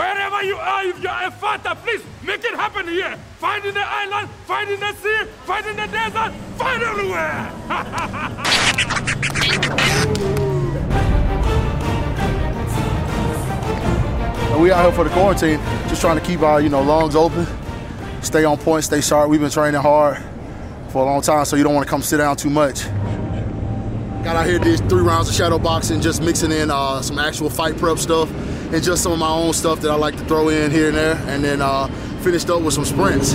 Wherever you are, if you're a fighter, please make it happen here. Fight in the island, fight in the sea, fight in the desert, fight everywhere. We out here for the quarantine, just trying to keep our lungs open, stay on point, stay sharp. We've been training hard for a long time, so you don't want to come sit down too much. Got out here, did 3 rounds of shadow boxing, just mixing in some actual fight prep stuff and just some of my own stuff that I like to throw in here and there, and then finished up with some sprints.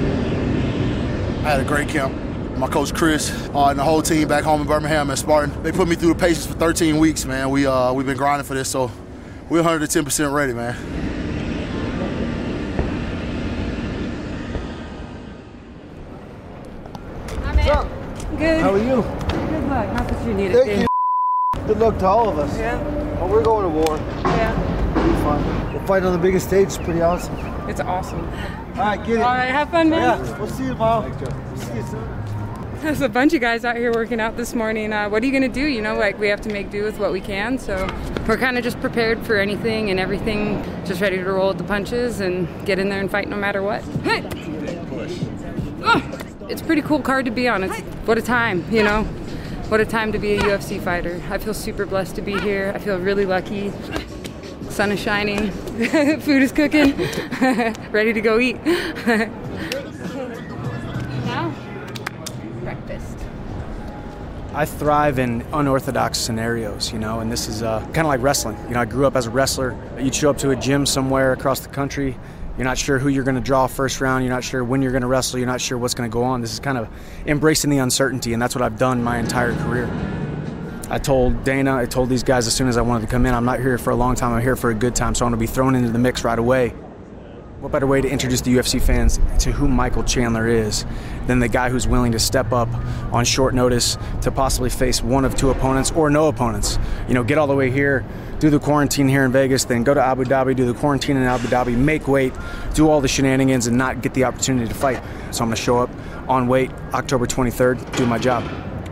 I had a great camp. My coach Chris and the whole team back home in Birmingham at Spartan, they put me through the paces for 13 weeks, man. We've been grinding for this, so we're 110% ready, man. What's up? Good. How are you? Good luck. Not that you need it. Thank you. Good luck to all of us. Yeah. Well, we're going to war. Yeah. It'll be fun. We'll fight on the biggest stage. It's pretty awesome. It's awesome. All right, get it. All right, have fun, man. Yeah, we'll see you tomorrow. We'll see you soon. There's a bunch of guys out here working out this morning. What are you going to do? We have to make do with what we can. So we're kind of just prepared for anything and everything, just ready to roll with the punches and get in there and fight no matter what. Hey! Oh, it's a pretty cool card to be on. What a time, What a time to be a UFC fighter. I feel super blessed to be here. I feel really lucky. Sun is shining. Food is cooking. Ready to go eat. Now, breakfast. I thrive in unorthodox scenarios, and this is kind of like wrestling. I grew up as a wrestler. You'd show up to a gym somewhere across the country. You're not sure who you're going to draw first round. You're not sure when you're going to wrestle. You're not sure what's going to go on. This is kind of embracing the uncertainty, and that's what I've done my entire career. I told Dana, I told these guys as soon as I wanted to come in, I'm not here for a long time. I'm here for a good time, so I want to be thrown into the mix right away. What better way to introduce the UFC fans to who Michael Chandler is than the guy who's willing to step up on short notice to possibly face one of 2 opponents or no opponents. Get all the way here, do the quarantine here in Vegas, then go to Abu Dhabi, do the quarantine in Abu Dhabi, make weight, do all the shenanigans and not get the opportunity to fight. So I'm going to show up on weight October 23rd, do my job.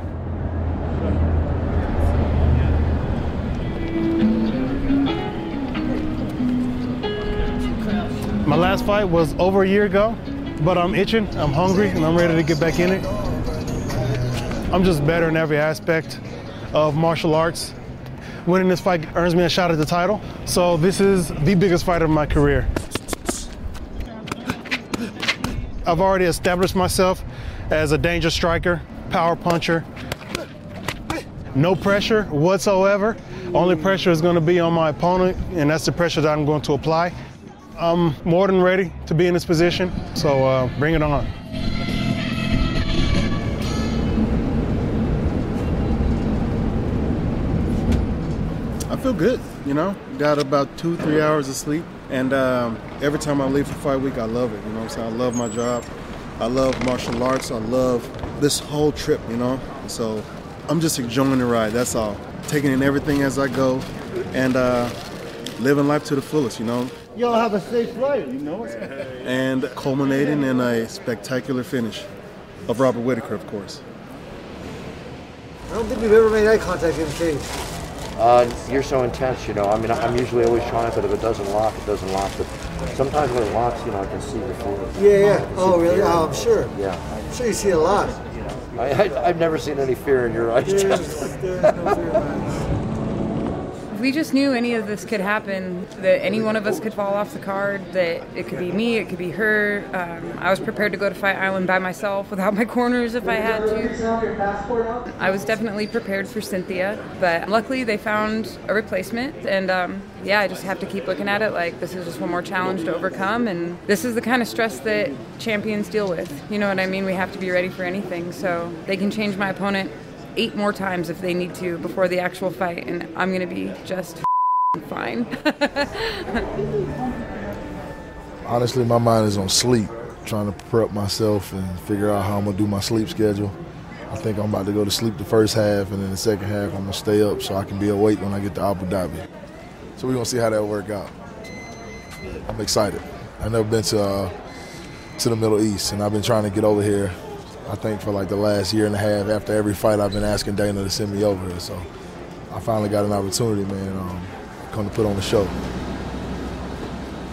My last fight was over a year ago, but I'm itching, I'm hungry, and I'm ready to get back in it. I'm just better in every aspect of martial arts. Winning this fight earns me a shot at the title, so this is the biggest fight of my career. I've already established myself as a dangerous striker, power puncher. No pressure whatsoever. Only pressure is going to be on my opponent, and that's the pressure that I'm going to apply. I'm more than ready to be in this position, so bring it on. I feel good, Got about 2-3 hours of sleep, and every time I leave for fight week, I love it, So I love my job. I love martial arts. I love this whole trip, So I'm just enjoying the ride, that's all. Taking in everything as I go, and living life to the fullest, Y'all have a safe flight. And culminating in a spectacular finish of Robert Whittaker, of course. I don't think we've ever made eye contact in the cage. You're so intense, I'm usually always trying, but if it doesn't lock, it doesn't lock. But sometimes when it locks, I can see the fear. Yeah. Oh, really? Oh, I'm sure. Yeah. I'm sure you see a lot. I've never seen any fear in your eyes. There's no fear in my eyes. We just knew any of this could happen, that any one of us could fall off the card, that it could be me, it could be her. I was prepared to go to Fight Island by myself without my corners if I had to. I was definitely prepared for Cynthia, but luckily they found a replacement, and I just have to keep looking at it like this is just one more challenge to overcome, and this is the kind of stress that champions deal with. You know what I mean? We have to be ready for anything, so they can change my opponent 8 more times if they need to before the actual fight, and I'm going to be just fine. Honestly, my mind is on sleep, trying to prep myself and figure out how I'm going to do my sleep schedule. I think I'm about to go to sleep the first half, and then the second half I'm going to stay up so I can be awake when I get to Abu Dhabi. So we're going to see how that work out. I'm excited. I've never been to the Middle East, and I've been trying to get over here. I think for like the last year and a half, after every fight, I've been asking Dana to send me over here. So I finally got an opportunity, man, come to put on the show.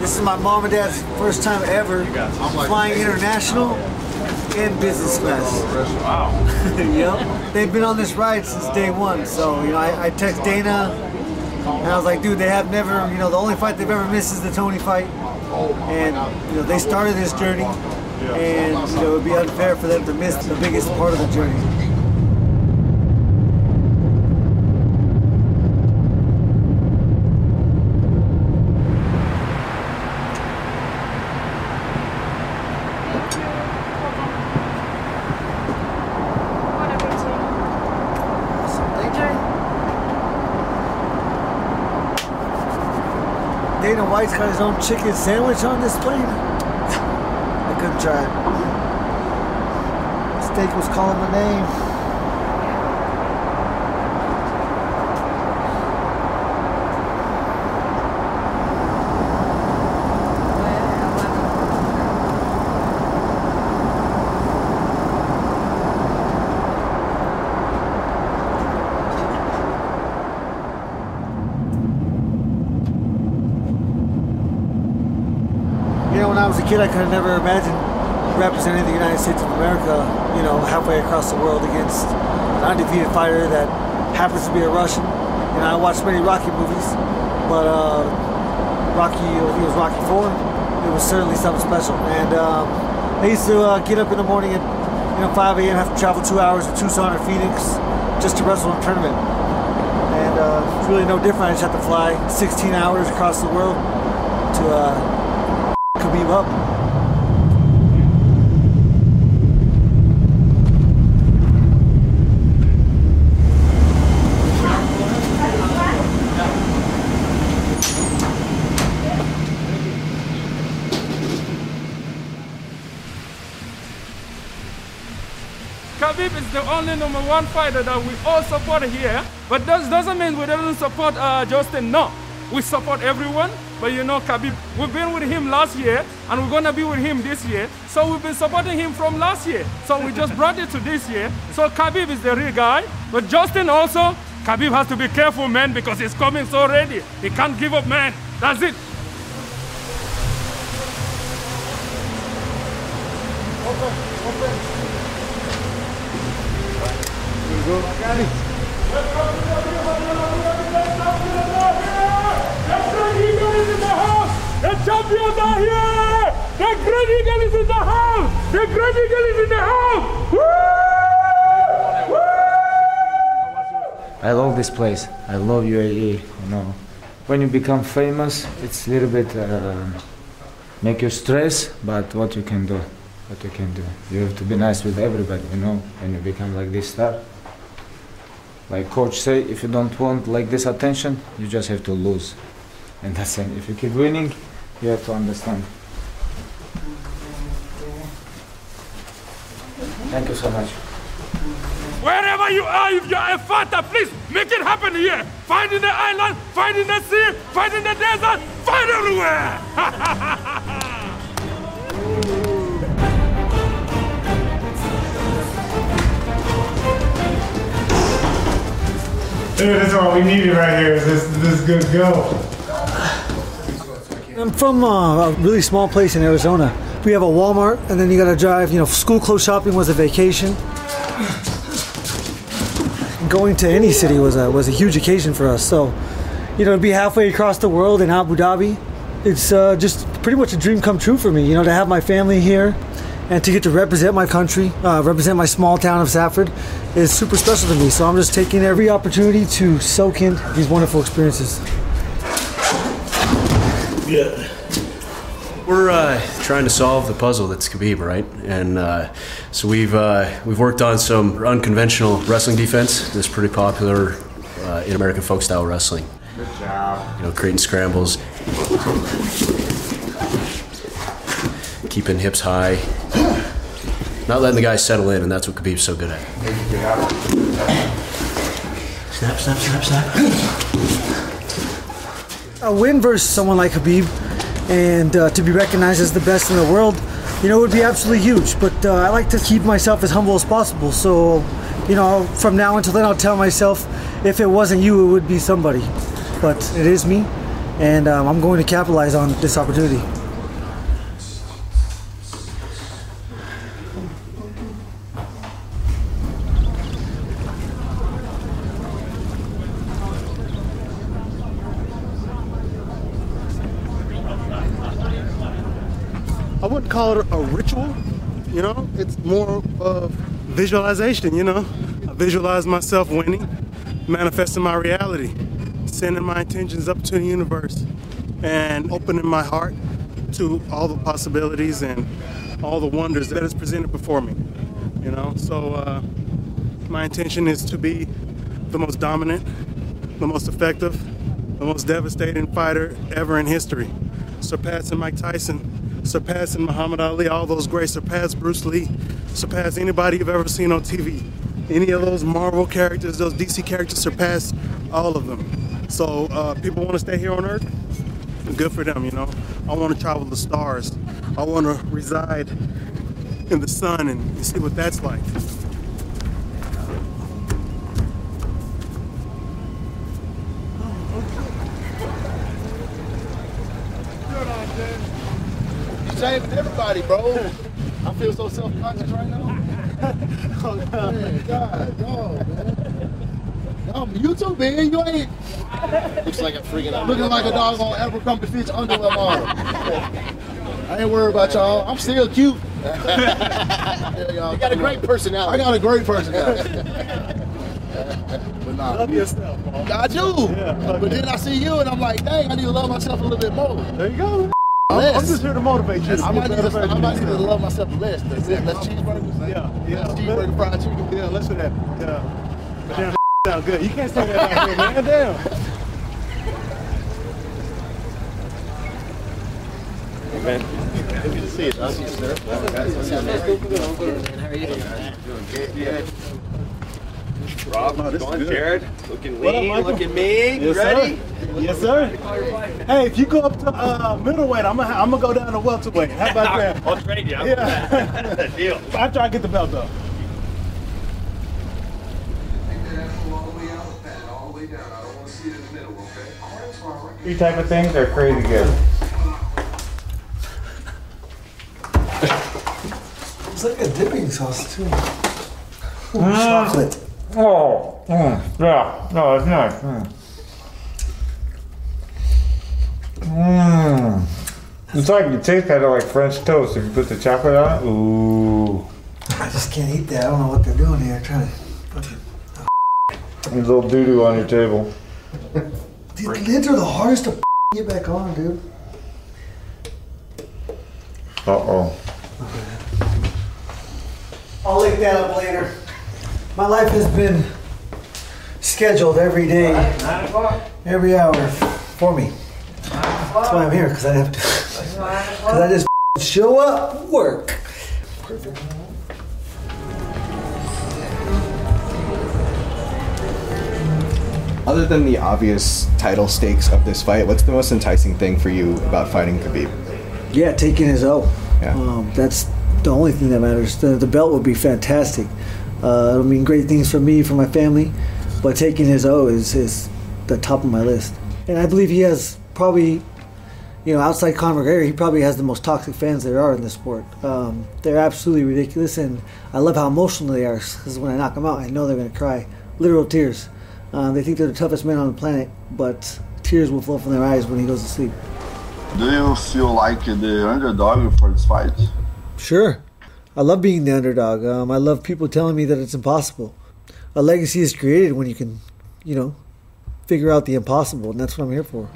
This is my mom and dad's first time ever flying international in business class. Wow. Yep. They've been on this ride since day one. So, you know, I text Dana and I was like, dude, they have never, you know, the only fight they've ever missed is the Tony fight. And, you know, they started this journey and, you know, it would be unfair for them to miss the biggest part of the journey. Dana White's got his own chicken sandwich on this plane. I couldn't try it. Steak was calling my name. You know, when I was a kid, I could have never imagined representing the United States of America, you know, halfway across the world against an undefeated fighter that happens to be a Russian. You know, I watched many Rocky movies, but Rocky, I think it was Rocky IV, it was certainly something special. And I used to get up in the morning at, you know, 5 a.m., have to travel 2 hours to Tucson or Phoenix just to wrestle in a tournament. And it's really no different. I just have to fly 16 hours across the world to Khabib up. Khabib is the only #1 fighter that we all support here, but that doesn't mean we don't support Justin. No, we support everyone. But you know, Khabib, we've been with him last year, and we're gonna be with him this year. So we've been supporting him from last year. So we just brought it to this year. So Khabib is the real guy. But Justin also, Khabib has to be careful, man, because he's coming so ready. He can't give up, man. That's it. The champions are here! The Great Eagle is in the house! The Great Eagle is in the house! Woo! Woo! I love this place. I love UAE. You know, when you become famous, it's a little bit make you stress. But what you can do, you have to be nice with everybody. You know, when you become like this star. Like coach say, if you don't want like this attention, you just have to lose. And that's it. If you keep winning, you have to understand. Thank you so much. Wherever you are, if you're a fighter, please make it happen here. Fight in the island, fight in the sea, fight in the desert, fight everywhere. Dude, that's all we needed right here. This is good to go. I'm from a really small place in Arizona. We have a Walmart, and then you gotta drive, you know, school clothes shopping was a vacation. Going to any city was a huge occasion for us. So, you know, to be halfway across the world in Abu Dhabi, it's just pretty much a dream come true for me, you know, to have my family here and to get to represent my country, represent my small town of Safford is super special to me. So I'm just taking every opportunity to soak in these wonderful experiences. Yeah. We're trying to solve the puzzle that's Khabib, right? And so we've worked on some unconventional wrestling defense that's pretty popular in American folk style wrestling. Good job. You know, creating scrambles, keeping hips high, not letting the guys settle in, and that's what Khabib's so good at. Snap, snap, snap, snap. A win versus someone like Khabib and to be recognized as the best in the world, you know, would be absolutely huge. But I like to keep myself as humble as possible. So, you know, from now until then, I'll tell myself, if it wasn't you, it would be somebody. But it is me, and I'm going to capitalize on this opportunity. I wouldn't call it a ritual, you know? It's more of visualization, you know? I visualize myself winning, manifesting my reality, sending my intentions up to the universe, and opening my heart to all the possibilities and all the wonders that is presented before me, you know? So my intention is to be the most dominant, the most effective, the most devastating fighter ever in history, surpassing Mike Tyson, surpassing Muhammad Ali, all those greats, surpass Bruce Lee, surpass anybody you've ever seen on TV. Any of those Marvel characters, those DC characters, surpass all of them. So people want to stay here on Earth, good for them, you know. I want to travel the stars. I want to reside in the sun and see what that's like. Saving everybody, bro. I feel so self-conscious right now. Oh, man, God, dog, man. You too, man. You ain't. Looks like I'm freaking out. Looking like a dog on Abercrombie Fitch underwear model. I ain't worried about y'all. I'm still cute. Yeah, y'all. You got a great personality. I got a great personality. But nah, Love yourself, Paul. I do. Yeah, but then I see you and I'm like, dang, I need to love myself a little bit more. There you go. I'm just here to motivate you. I might need to love myself less. That's it. Less cheeseburgers. Yeah. Cheeseburger, fried chicken. Yeah, less of that. Yeah. But damn, sound good. You can't say that out here, man. Damn. Hey, man. Good to see you. I'll see you, sir. How are you? Good. Rob, how's it going? Jared, looking What up, lean, Michael? looking mean. Yes, Ready? Sir. Yes, sir. Hey, if you go up to middleweight, I'm gonna go down to welterweight. How about that? I'll trade you. Yeah. Deal. After I get the belt, though. These type of things are crazy good. It's like a dipping sauce too. Chocolate. Yeah, no, it's nice. It's like, it tastes kind of like French toast if you put the chocolate on it. Ooh. I just can't eat that. I don't know what they're doing here. Trying to fucking. There's a little doo-doo on your table. These lids are the hardest to get back on, dude. Uh-oh. I'll lick that up later. My life has been scheduled every day, every hour for me. That's why I'm here, because I have to. Because I just show up, work. Perfect. Other than the obvious title stakes of this fight, what's the most enticing thing for you about fighting Khabib? Yeah, taking his O. Yeah. That's the only thing that matters. The belt would be fantastic. I mean, great things for me, for my family, but taking his O is the top of my list. And I believe he has probably, outside Conor McGregor, he probably has the most toxic fans there are in the sport. They're absolutely ridiculous, and I love how emotional they are, because when I knock them out, I know they're going to cry. Literal tears. They think they're the toughest men on the planet, but tears will flow from their eyes when he goes to sleep. Do you feel like the underdog for this fight? Sure. I love being the underdog. I love people telling me that it's impossible. A legacy is created when you can, figure out the impossible, and that's what I'm here for.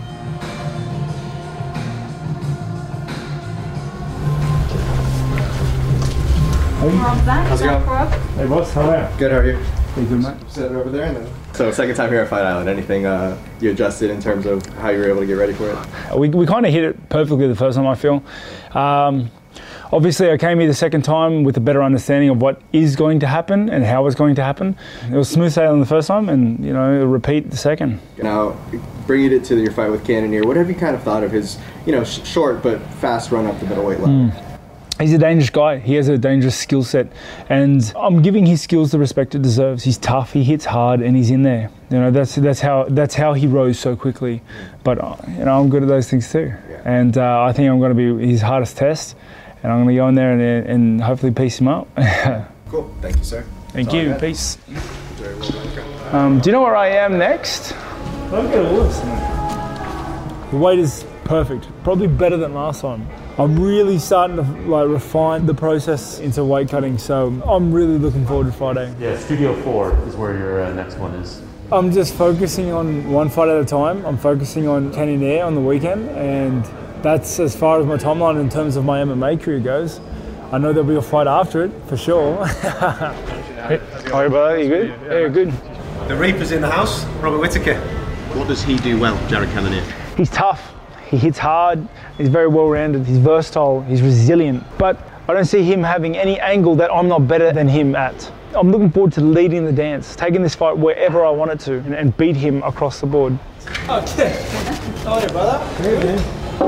How's it going? Hey, boss, how are you? Good, how are you? Hey, good, mate. Sit over there and then. So, second time here at Fight Island. Anything you adjusted in terms of how you were able to get ready for it? We kind of hit it perfectly the first time, I feel. Obviously, I came here the second time with a better understanding of what is going to happen and how it's going to happen. It was smooth sailing the first time and, repeat the second. Now, bringing it to your fight with Cannonier, what have you kind of thought of his, short but fast run up the middleweight ladder? He's a dangerous guy. He has a dangerous skill set, and I'm giving his skills the respect it deserves. He's tough, he hits hard, and he's in there. You know, that's how he rose so quickly. But you know, I'm good at those things too, and I think I'm going to be his hardest test, and I'm going to go in there and hopefully piece him up. Cool. Thank you, sir. Thank you. Peace. Very well. Do you know where I am next? Don't get all this. The weight is perfect. Probably better than last time. I'm really starting to refine the process into weight cutting, so I'm really looking forward to Friday. Yeah, Studio 4 is where your next one is. I'm just focusing on one fight at a time. I'm focusing on Cannonier on the weekend, and that's as far as my timeline in terms of my MMA career goes. I know there'll be a fight after it, for sure. Hey, how are you, brother? You good? Yeah, good. The Reaper's in the house, Robert Whittaker. What does he do well, Jared Cannonier? He's tough. He hits hard, he's very well-rounded, he's versatile, he's resilient. But I don't see him having any angle that I'm not better than him at. I'm looking forward to leading the dance, taking this fight wherever I want it to, and beat him across the board. Okay. How are you, brother? Great, man.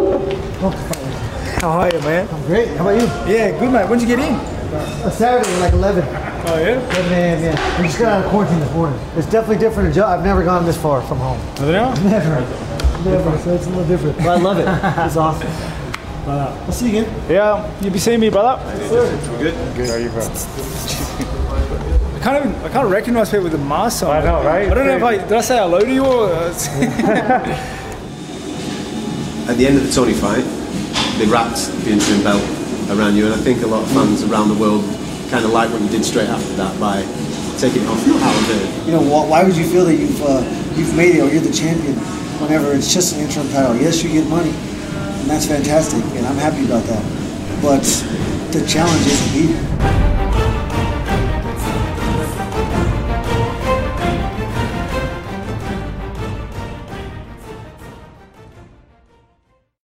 How are you, man? I'm great. How about you? Yeah, good, mate. When'd you get in? Saturday, like 11. Oh, yeah? 11 a.m., yeah. We just got out of quarantine this morning. It's definitely different. I've never gone this far from home. Never, so it's a little different. But I love it. It's awesome. I'll see you again. Yeah, you'll be seeing me, brother. Yes, sir. You good? Good. How are you, bro? I can't recognize people with the mask on. I know, right? I don't know if did I say hello to you or... At the end of the Tony fight, they wrapped the interim belt around you, and I think a lot of fans around the world kind of like what you did straight after that by taking it off Howard. You know, why would you feel that you've made it or you're the champion whenever it's just an interim title? Yes, you get money, and that's fantastic, and I'm happy about that. But the challenge is to beat him.